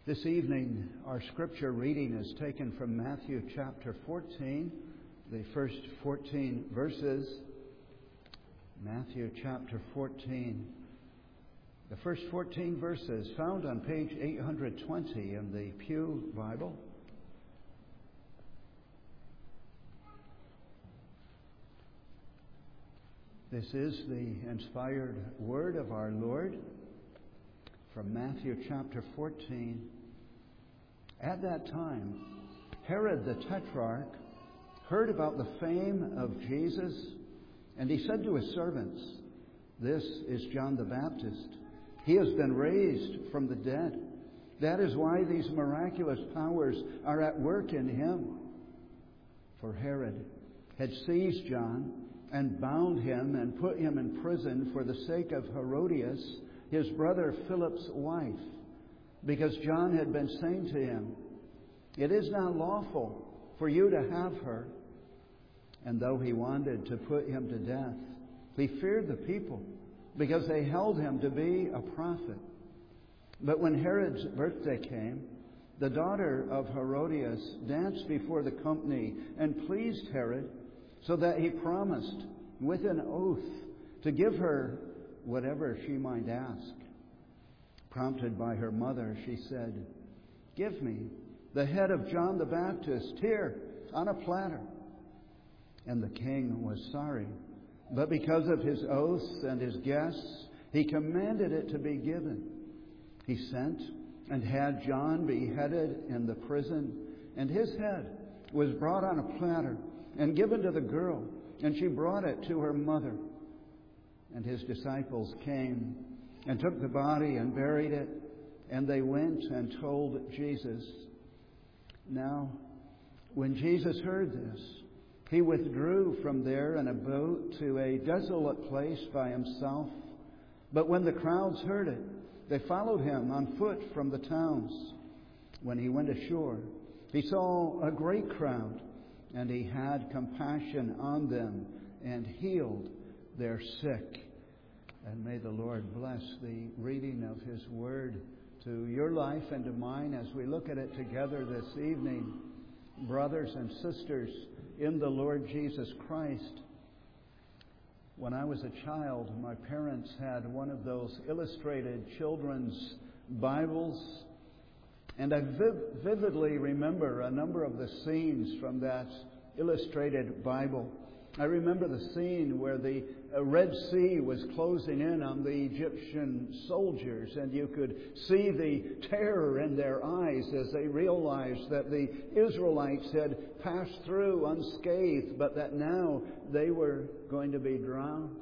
This evening, our scripture reading is taken from Matthew chapter 14, the first 14 verses. Matthew chapter 14. The first 14 verses found on page 820 in the Pew Bible. This is the inspired word of our Lord from Matthew chapter 14. At that time, Herod the Tetrarch heard about the fame of Jesus, and he said to his servants, "This is John the Baptist. He has been raised from the dead. That is why these miraculous powers are at work in him." For Herod had seized John and bound him and put him in prison for the sake of Herodias, his brother Philip's wife, because John had been saying to him, "It is not lawful for you to have her." And though he wanted to put him to death, he feared the people, because they held him to be a prophet. But when Herod's birthday came, the daughter of Herodias danced before the company and pleased Herod, so that he promised with an oath to give her whatever she might ask. Prompted by her mother, she said, "Give me the head of John the Baptist here on a platter." And the king was sorry, but because of his oaths and his guests, he commanded it to be given. He sent and had John beheaded in the prison, and his head was brought on a platter and given to the girl, and she brought it to her mother. And his disciples came and took the body and buried it, and they went and told Jesus. Now, when Jesus heard this, he withdrew from there in a boat to a desolate place by himself. But when the crowds heard it, they followed him on foot from the towns. When he went ashore, he saw a great crowd, and he had compassion on them and healed their sick. And may the Lord bless the reading of His Word to your life and to mine as we look at it together this evening. Brothers and sisters in the Lord Jesus Christ, when I was a child, my parents had one of those illustrated children's Bibles, and I vividly remember a number of the scenes from that illustrated Bible. I remember the scene where the Red Sea was closing in on the Egyptian soldiers, and you could see the terror in their eyes as they realized that the Israelites had passed through unscathed, but that now they were going to be drowned.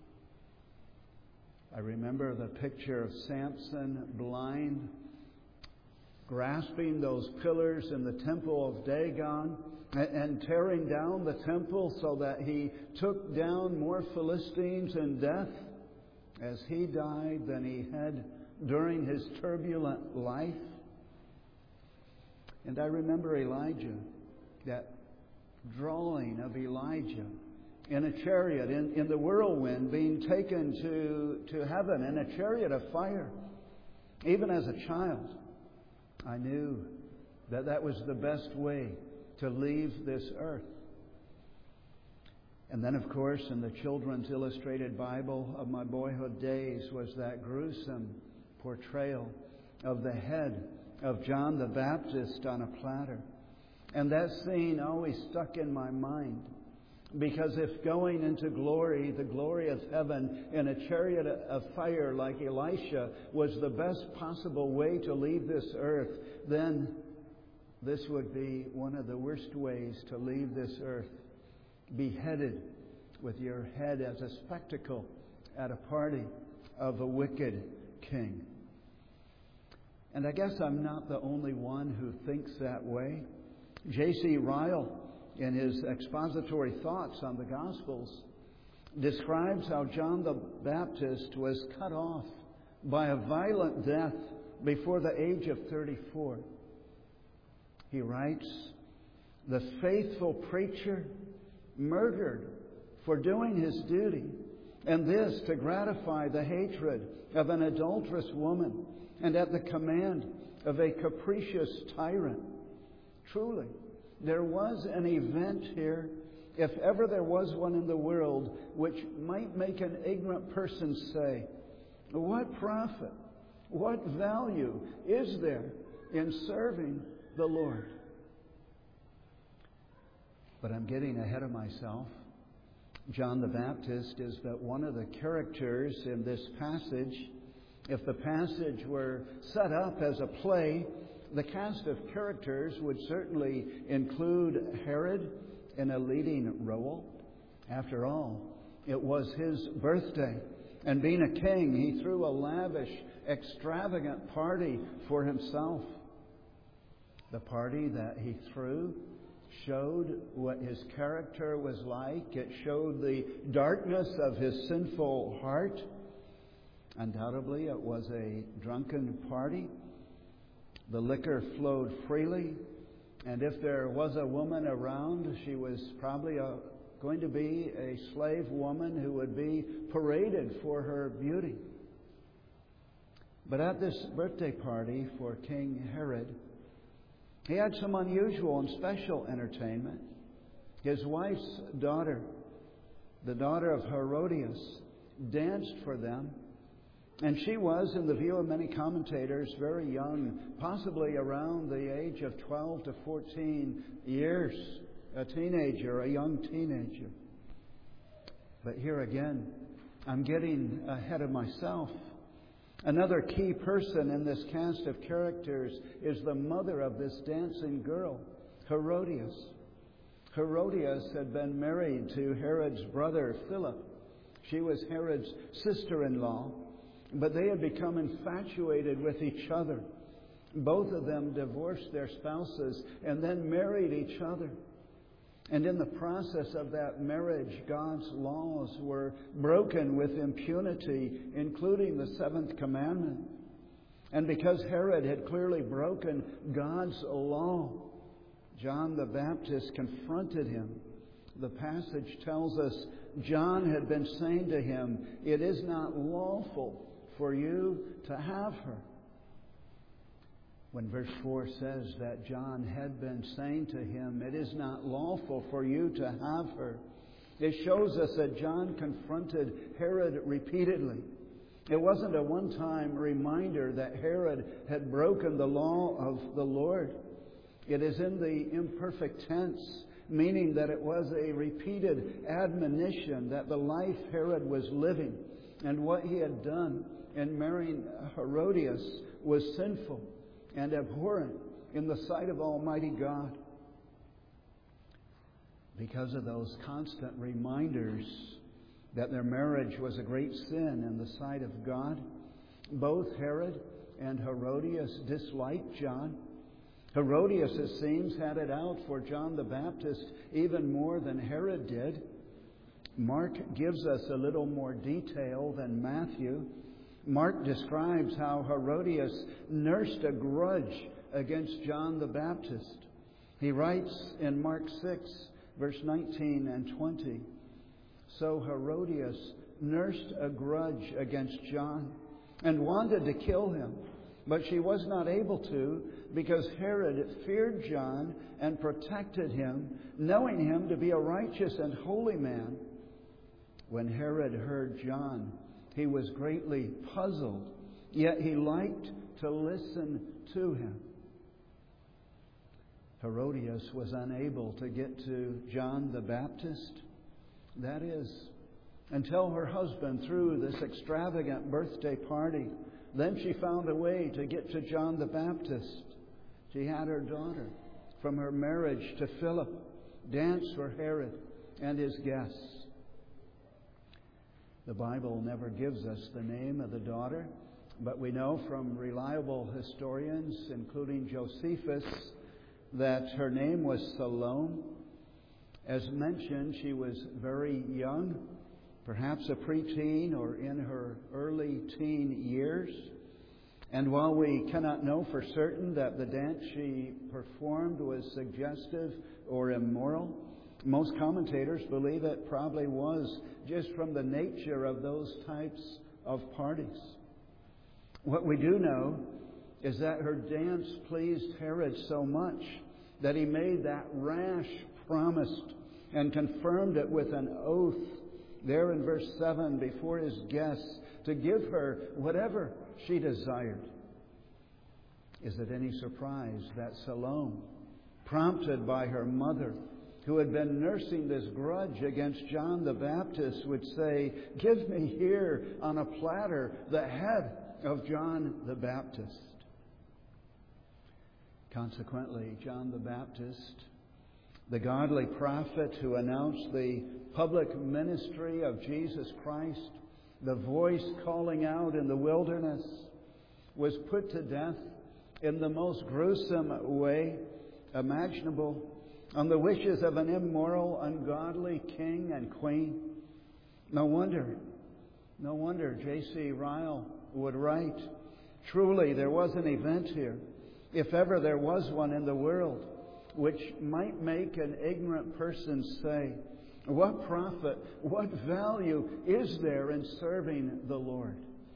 I remember the picture of Samson, blind, grasping those pillars in the temple of Dagon, and tearing down the temple so that he took down more Philistines in death as he died than he had during his turbulent life. And I remember Elijah, that drawing of Elijah in a chariot, in the whirlwind, being taken to heaven in a chariot of fire. Even as a child, I knew that that was the best way to leave this earth. And then, of course, in the children's illustrated Bible of my boyhood days was that gruesome portrayal of the head of John the Baptist on a platter. And that scene always stuck in my mind, because if going into glory, the glory of heaven, in a chariot of fire like Elisha was the best possible way to leave this earth, then this would be one of the worst ways to leave this earth, beheaded with your head as a spectacle at a party of a wicked king. And I guess I'm not the only one who thinks that way. J.C. Ryle, in his expository thoughts on the Gospels, describes how John the Baptist was cut off by a violent death before the age of 34. He writes, "The faithful preacher murdered for doing his duty, and this to gratify the hatred of an adulterous woman, and at the command of a capricious tyrant. Truly, there was an event here, if ever there was one in the world, which might make an ignorant person say, what profit, what value is there in serving the Lord? But I'm getting ahead of myself. John the Baptist is but one of the characters in this passage. If the passage were set up as a play, the cast of characters would certainly include Herod in a leading role. After all, it was his birthday, and being a king, he threw a lavish, extravagant party for himself. The party that he threw showed what his character was like. It showed the darkness of his sinful heart. Undoubtedly, it was a drunken party. The liquor flowed freely, and if there was a woman around, she was probably going to be a slave woman who would be paraded for her beauty. But at this birthday party for King Herod, he had some unusual and special entertainment. His wife's daughter, the daughter of Herodias, danced for them. And she was, in the view of many commentators, very young, possibly around the age of 12 to 14 years, a teenager, a young teenager. But here again, I'm getting ahead of myself. Another key person in this cast of characters is the mother of this dancing girl, Herodias. Herodias had been married to Herod's brother, Philip. She was Herod's sister-in-law, but they had become infatuated with each other. Both of them divorced their spouses and then married each other. And in the process of that marriage, God's laws were broken with impunity, including the seventh commandment. And because Herod had clearly broken God's law, John the Baptist confronted him. The passage tells us John had been saying to him, "It is not lawful for you to have her." When verse 4 says that John had been saying to him, "It is not lawful for you to have her," it shows us that John confronted Herod repeatedly. It wasn't a one-time reminder that Herod had broken the law of the Lord. It is in the imperfect tense, meaning that it was a repeated admonition that the life Herod was living and what he had done in marrying Herodias was sinful and abhorrent in the sight of Almighty God. Because of those constant reminders that their marriage was a great sin in the sight of God, both Herod and Herodias disliked John. Herodias, it seems, had it out for John the Baptist even more than Herod did. Mark gives us a little more detail than Matthew. Mark describes how Herodias nursed a grudge against John the Baptist. He writes in Mark 6, verse 19 and 20, "So Herodias nursed a grudge against John and wanted to kill him, but she was not able to because Herod feared John and protected him, knowing him to be a righteous and holy man. When Herod heard John, he was greatly puzzled, yet he liked to listen to him." Herodias was unable to get to John the Baptist. That is, until her husband threw this extravagant birthday party. Then she found a way to get to John the Baptist. She had her daughter, from her marriage to Philip, dance for Herod and his guests. The Bible never gives us the name of the daughter, but we know from reliable historians, including Josephus, that her name was Salome. As mentioned, she was very young, perhaps a preteen or in her early teen years. And while we cannot know for certain that the dance she performed was suggestive or immoral, most commentators believe it probably was just from the nature of those types of parties. What we do know is that her dance pleased Herod so much that he made that rash promise and confirmed it with an oath there in verse 7 before his guests to give her whatever she desired. Is it any surprise that Salome, prompted by her mother, who had been nursing this grudge against John the Baptist, would say, "Give me here on a platter the head of John the Baptist"? Consequently, John the Baptist, the godly prophet who announced the public ministry of Jesus Christ, the voice calling out in the wilderness, was put to death in the most gruesome way imaginable on the wishes of an immoral, ungodly king and queen. No wonder J.C. Ryle would write, "Truly there was an event here, if ever there was one in the world, which might make an ignorant person say, 'What profit, what value is there in serving the Lord?'"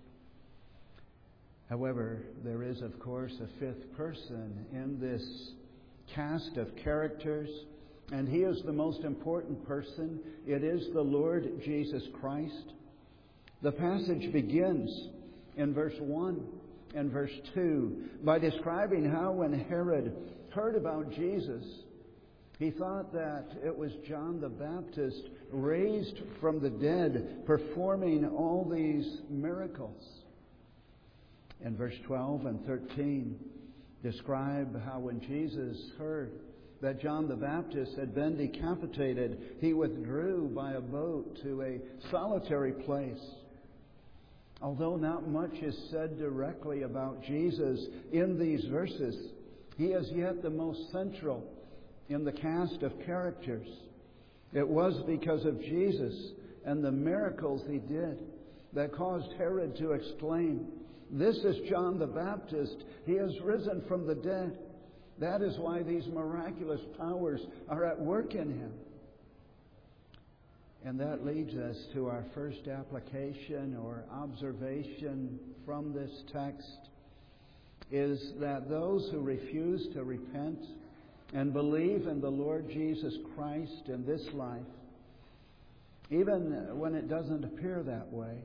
However, there is, of course, a fifth person in this cast of characters, and he is the most important person. It is the Lord Jesus Christ. The passage begins in verse 1 and verse 2 by describing how when Herod heard about Jesus, he thought that it was John the Baptist raised from the dead, performing all these miracles. In verse 12 and 13, describe how when Jesus heard that John the Baptist had been decapitated, he withdrew by a boat to a solitary place. Although not much is said directly about Jesus in these verses, he is yet the most central in the cast of characters. It was because of Jesus and the miracles he did that caused Herod to exclaim, "This is John the Baptist. He has risen from the dead." That is why these miraculous powers are at work in him. And that leads us to our first application or observation from this text, is that those who refuse to repent and believe in the Lord Jesus Christ in this life, even when it doesn't appear that way,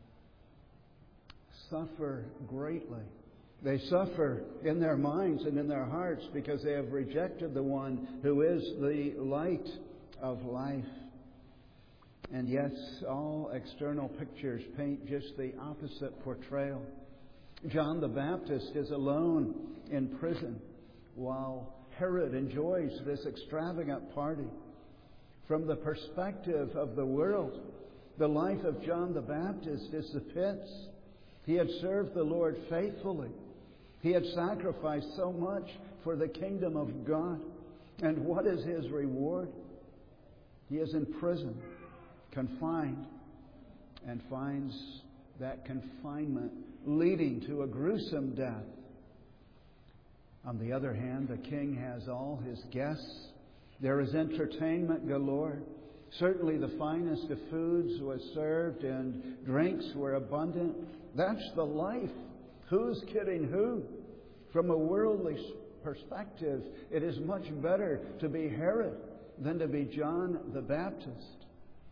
suffer greatly. They suffer in their minds and in their hearts because they have rejected the one who is the light of life. And yes, all external pictures paint just the opposite portrayal. John the Baptist is alone in prison while Herod enjoys this extravagant party. From the perspective of the world, the life of John the Baptist is the pits. He had served the Lord faithfully. He had sacrificed so much for the kingdom of God. And what is his reward? He is in prison, confined, and finds that confinement leading to a gruesome death. On the other hand, the king has all his guests. There is entertainment galore. Certainly the finest of foods was served and drinks were abundant. That's the life. Who's kidding who? From a worldly perspective, it is much better to be Herod than to be John the Baptist.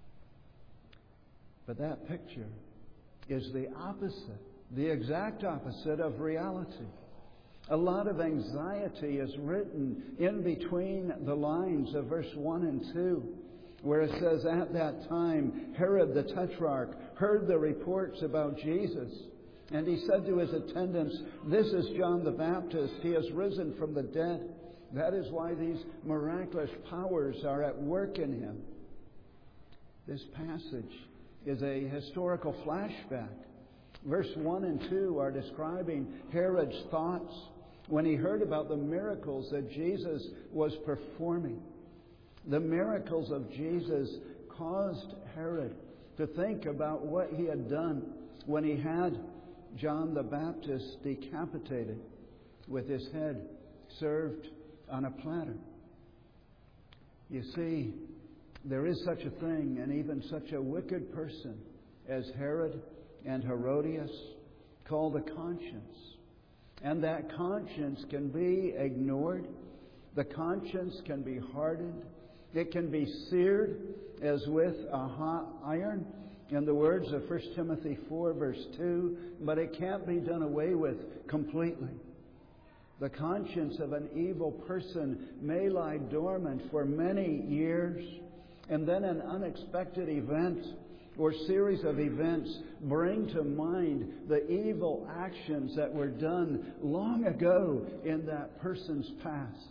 But that picture is the opposite, the exact opposite of reality. A lot of anxiety is written in between the lines of verse 1 and 2, where it says, "At that time, Herod the Tetrarch heard the reports about Jesus. And he said to his attendants, 'This is John the Baptist. He has risen from the dead.'" That is why these miraculous powers are at work in him. This passage is a historical flashback. Verse 1 and 2 are describing Herod's thoughts when he heard about the miracles that Jesus was performing. The miracles of Jesus caused Herod to think about what he had done when he had John the Baptist decapitated with his head served on a platter. You see, there is such a thing and even such a wicked person as Herod and Herodias, called a conscience. And that conscience can be ignored. The conscience can be hardened. It can be seared as with a hot iron, in the words of 1 Timothy 4, verse 2, but it can't be done away with completely. The conscience of an evil person may lie dormant for many years, and then an unexpected event or series of events bring to mind the evil actions that were done long ago in that person's past.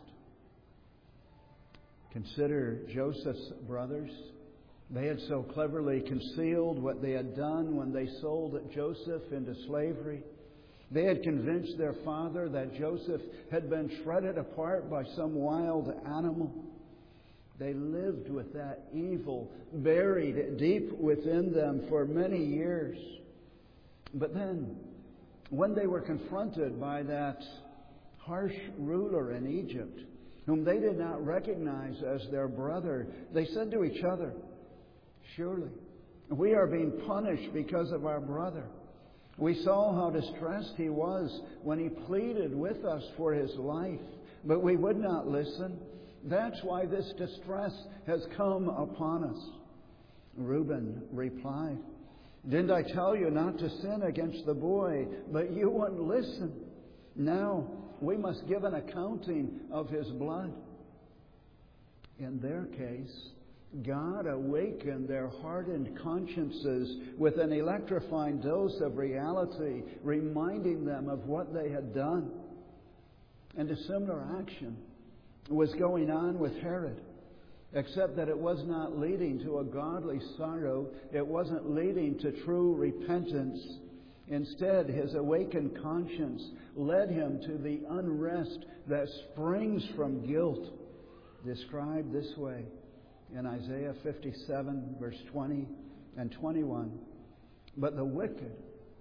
Consider Joseph's brothers. They had so cleverly concealed what they had done when they sold Joseph into slavery. They had convinced their father that Joseph had been shredded apart by some wild animal. They lived with that evil buried deep within them for many years. But then, when they were confronted by that harsh ruler in Egypt, whom they did not recognize as their brother, they said to each other, "Surely, we are being punished because of our brother. We saw how distressed he was when he pleaded with us for his life, but we would not listen. That's why this distress has come upon us." Reuben replied, "Didn't I tell you not to sin against the boy? But you wouldn't listen. Now we must give an accounting of his blood." In their case, God awakened their hardened consciences with an electrifying dose of reality, reminding them of what they had done. And a similar action was going on with Herod, except that it was not leading to a godly sorrow. It wasn't leading to true repentance. Instead, his awakened conscience led him to the unrest that springs from guilt, described this way in Isaiah 57, verse 20 and 21. "But the wicked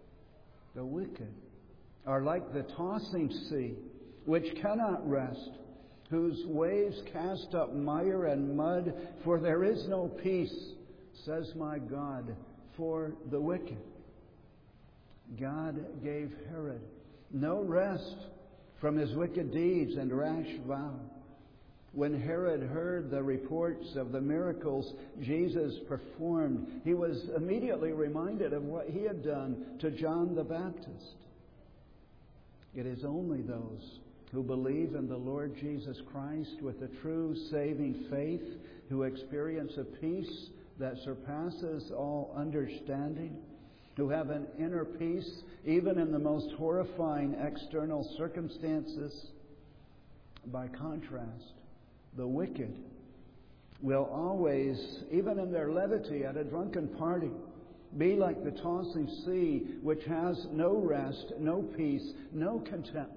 are like the tossing sea, which cannot rest, whose waves cast up mire and mud, for there is no peace, says my God, for the wicked." God gave Herod no rest from his wicked deeds and rash vow. When Herod heard the reports of the miracles Jesus performed, he was immediately reminded of what he had done to John the Baptist. It is only those who believe in the Lord Jesus Christ with a true saving faith who experience a peace that surpasses all understanding, who have an inner peace even in the most horrifying external circumstances. By contrast, the wicked will always, even in their levity at a drunken party, be like the tossing sea, which has no rest, no peace, no contentment.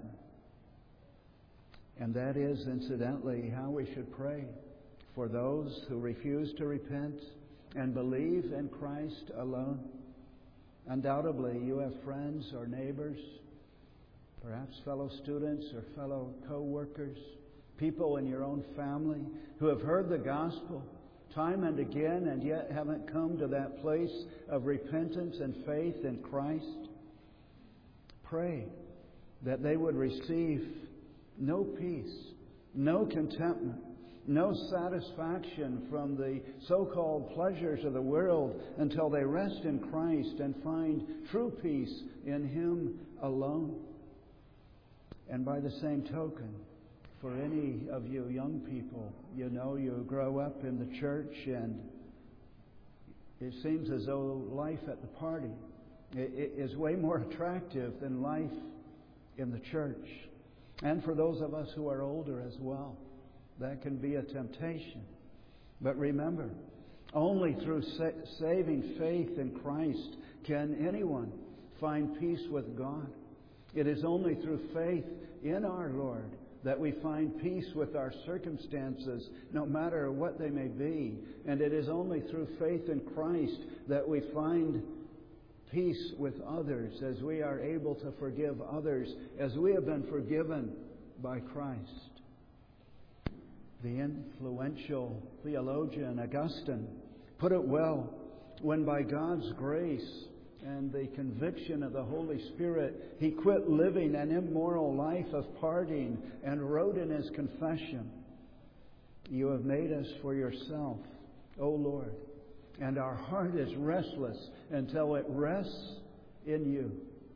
And that is, incidentally, how we should pray for those who refuse to repent and believe in Christ alone. Undoubtedly, you have friends or neighbors, perhaps fellow students or fellow co-workers, people in your own family who have heard the gospel time and again and yet haven't come to that place of repentance and faith in Christ. Pray that they would receive no peace, no contentment, no satisfaction from the so-called pleasures of the world until they rest in Christ and find true peace in Him alone. And by the same token, for any of you young people, you know, you grow up in the church and it seems as though life at the party is way more attractive than life in the church. And for those of us who are older as well, that can be a temptation. But remember, only through saving faith in Christ can anyone find peace with God. It is only through faith in our Lord that we find peace with our circumstances, no matter what they may be. And it is only through faith in Christ that we find peace with others, as we are able to forgive others as we have been forgiven by Christ. The influential theologian Augustine put it well when by God's grace and the conviction of the Holy Spirit, he quit living an immoral life of partying and wrote in his confession, "You have made us for yourself, O Lord, and our heart is restless until it rests in you."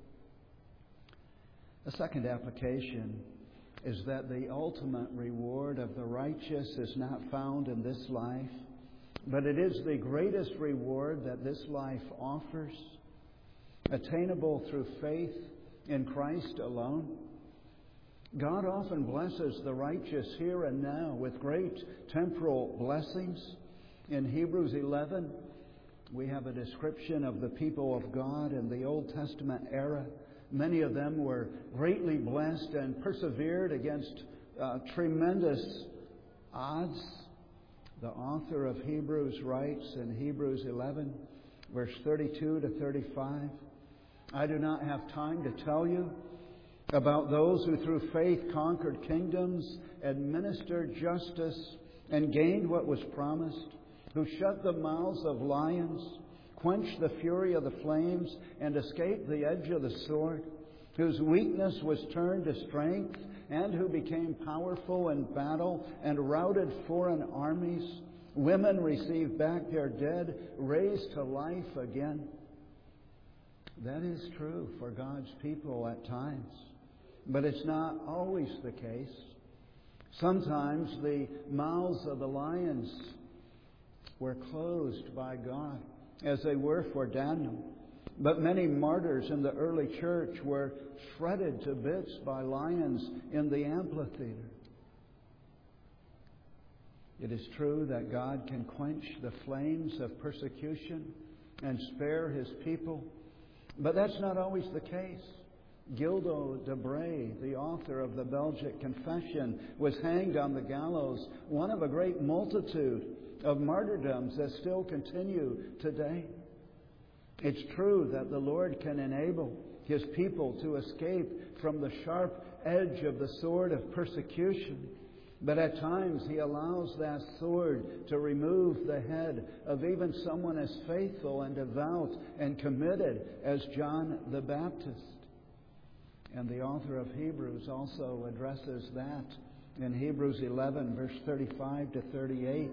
The second application is that the ultimate reward of the righteous is not found in this life, but it is the greatest reward that this life offers, attainable through faith in Christ alone. God often blesses the righteous here and now with great temporal blessings. In Hebrews 11, we have a description of the people of God in the Old Testament era. Many of them were greatly blessed and persevered against tremendous odds. The author of Hebrews writes in Hebrews 11, verse 32 to 35, "I do not have time to tell you about those who through faith conquered kingdoms, administered justice, and gained what was promised, who shut the mouths of lions, quenched the fury of the flames, and escaped the edge of the sword, whose weakness was turned to strength, and who became powerful in battle and routed foreign armies. Women received back their dead, raised to life again." That is true for God's people at times, but it's not always the case. Sometimes the mouths of the lions were closed by God, as they were for Daniel. But many martyrs in the early church were shredded to bits by lions in the amphitheater. It is true that God can quench the flames of persecution and spare His people, but that's not always the case. Gildo de Bray, the author of the Belgic Confession, was hanged on the gallows, one of a great multitude of martyrdoms that still continue today. It's true that the Lord can enable His people to escape from the sharp edge of the sword of persecution, but at times He allows that sword to remove the head of even someone as faithful and devout and committed as John the Baptist. And the author of Hebrews also addresses that in Hebrews 11, verse 35 to 38.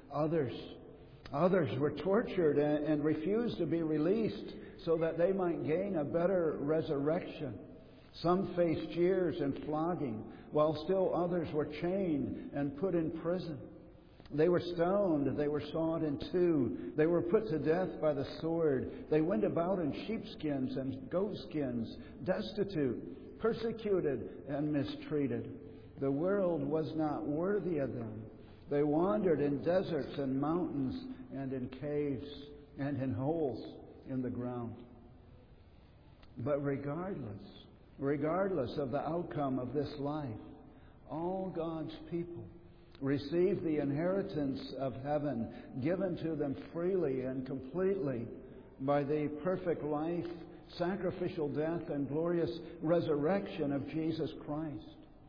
Others were tortured and refused to be released so that they might gain a better resurrection. Some faced jeers and flogging, while still others were chained and put in prison. They were stoned, they were sawed in two, they were put to death by the sword. They went about in sheepskins and goatskins, destitute, persecuted, and mistreated. The world was not worthy of them. They wandered in deserts and mountains and in caves and in holes in the ground. But regardless of the outcome of this life, all God's people receive the inheritance of heaven given to them freely and completely by the perfect life, sacrificial death, and glorious resurrection of Jesus Christ.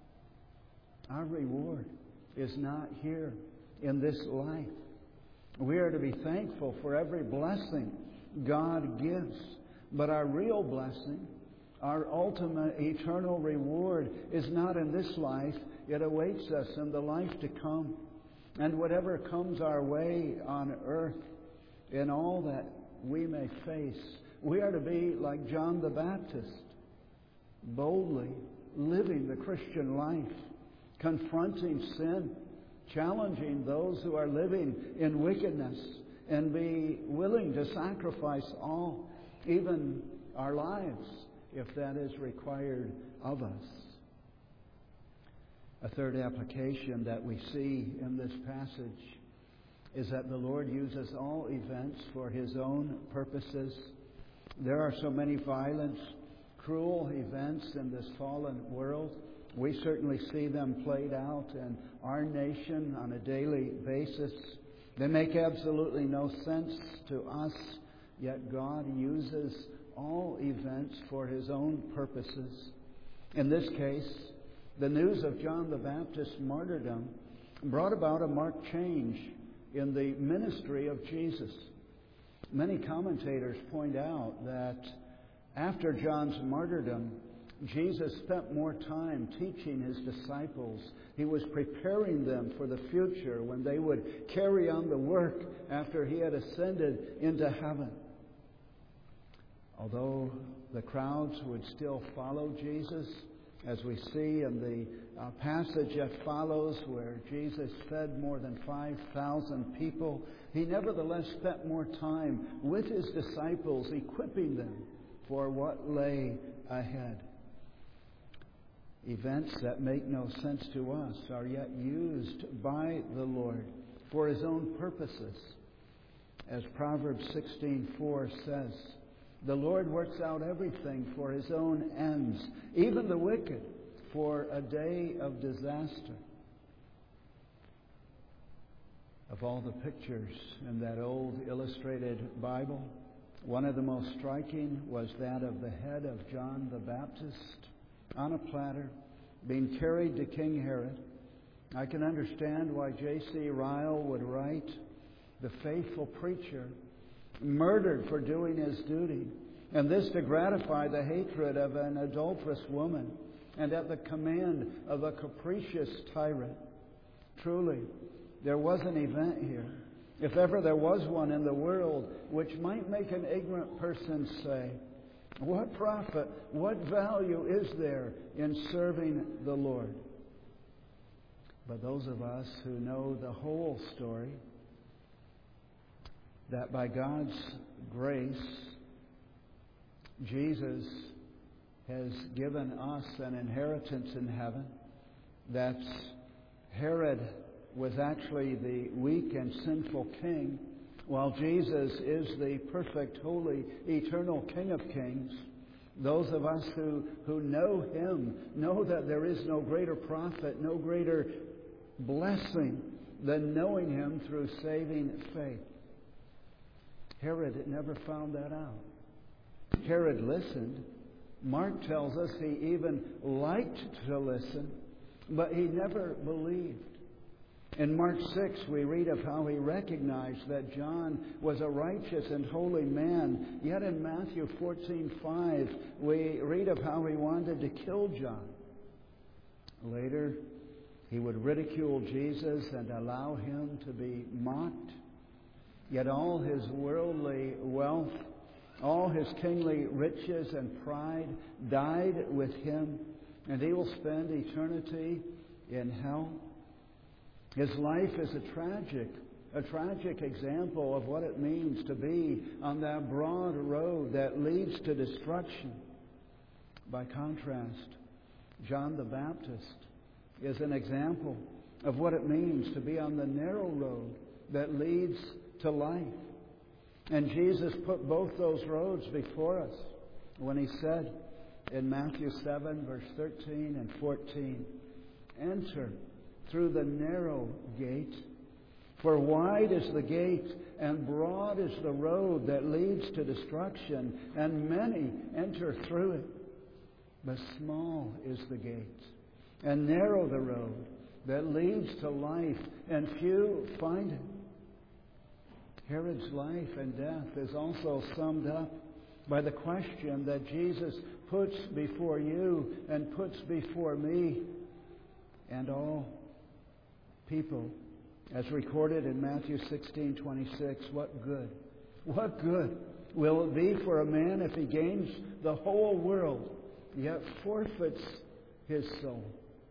Our reward is not here in this life. We are to be thankful for every blessing God gives, but our real blessing, our ultimate eternal reward, is not in this life. It awaits us in the life to come. And whatever comes our way on earth, in all that we may face, we are to be like John the Baptist, boldly living the Christian life, confronting sin, challenging those who are living in wickedness, and be willing to sacrifice all, even our lives, if that is required of us. A third application that we see in this passage is that the Lord uses all events for His own purposes. There are so many violent, cruel events in this fallen world. We certainly see them played out in our nation on a daily basis. They make absolutely no sense to us, yet God uses all events for His own purposes. In this case, the news of John the Baptist's martyrdom brought about a marked change in the ministry of Jesus. Many commentators point out that after John's martyrdom, Jesus spent more time teaching his disciples. He was preparing them for the future when they would carry on the work after he had ascended into heaven. Although the crowds would still follow Jesus, as we see in the passage that follows where Jesus fed more than 5,000 people, he nevertheless spent more time with his disciples, equipping them for what lay ahead. Events that make no sense to us are yet used by the Lord for his own purposes. As Proverbs 16:4 says, the Lord works out everything for his own ends, even the wicked for a day of disaster. Of all the pictures in that old illustrated Bible, one of the most striking was that of the head of John the Baptist on a platter being carried to King Herod. I can understand why J.C. Ryle would write, the faithful preacher murdered for doing his duty, and this to gratify the hatred of an adulterous woman and at the command of a capricious tyrant. Truly, there was an event here, if ever there was one in the world, which might make an ignorant person say, what profit, what value is there in serving the Lord? But those of us who know the whole story, that by God's grace, Jesus has given us an inheritance in heaven, that Herod was actually the weak and sinful king, while Jesus is the perfect, holy, eternal King of Kings. Those of us who know him know that there is no greater profit, no greater blessing than knowing him through saving faith. Herod never found that out. Herod listened. Mark tells us he even liked to listen, but he never believed. In Mark 6, we read of how he recognized that John was a righteous and holy man. Yet in Matthew 14:5, we read of how he wanted to kill John. Later, he would ridicule Jesus and allow him to be mocked. Yet all his worldly wealth, all his kingly riches and pride died with him, and he will spend eternity in hell. His life is a tragic example of what it means to be on that broad road that leads to destruction. By contrast, John the Baptist is an example of what it means to be on the narrow road that leads to life. And Jesus put both those roads before us when he said in Matthew 7, verse 13 and 14, enter through the narrow gate, for wide is the gate and broad is the road that leads to destruction, and many enter through it. But small is the gate and narrow the road that leads to life, and few find it. Herod's life and death is also summed up by the question that Jesus puts before you and puts before me and all people, as recorded in Matthew 16:26. What good will it be for a man if he gains the whole world, yet forfeits his soul?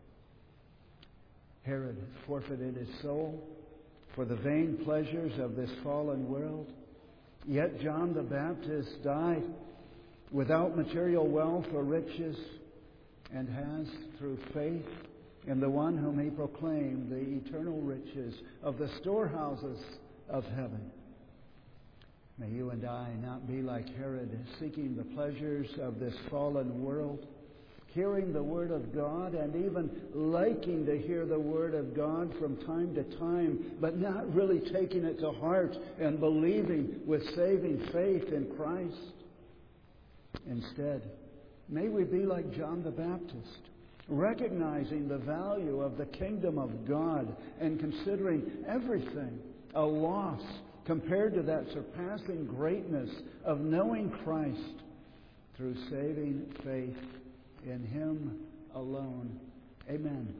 Herod forfeited his soul for the vain pleasures of this fallen world. Yet John the Baptist died without material wealth or riches, and has, through faith in the one whom he proclaimed, the eternal riches of the storehouses of heaven. May you and I not be like Herod, seeking the pleasures of this fallen world, hearing the Word of God and even liking to hear the Word of God from time to time, but not really taking it to heart and believing with saving faith in Christ. Instead, may we be like John the Baptist, recognizing the value of the kingdom of God and considering everything a loss compared to that surpassing greatness of knowing Christ through saving faith in Him alone. Amen.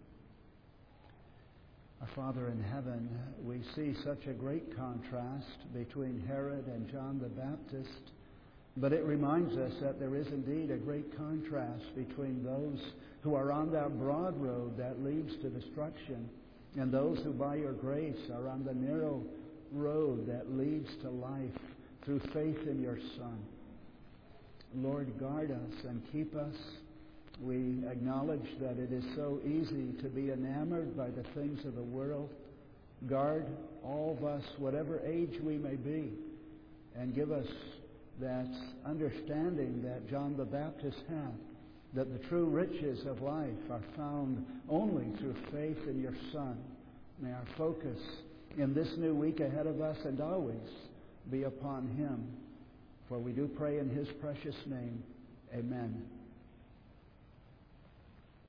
Our Father in heaven, we see such a great contrast between Herod and John the Baptist, but it reminds us that there is indeed a great contrast between those who are on that broad road that leads to destruction and those who by your grace are on the narrow road that leads to life through faith in your Son. Lord, guard us and keep us. We acknowledge that it is so easy to be enamored by the things of the world. Guard all of us, whatever age we may be, and give us that understanding that John the Baptist had, that the true riches of life are found only through faith in your Son. May our focus in this new week ahead of us and always be upon Him. For we do pray in His precious name. Amen.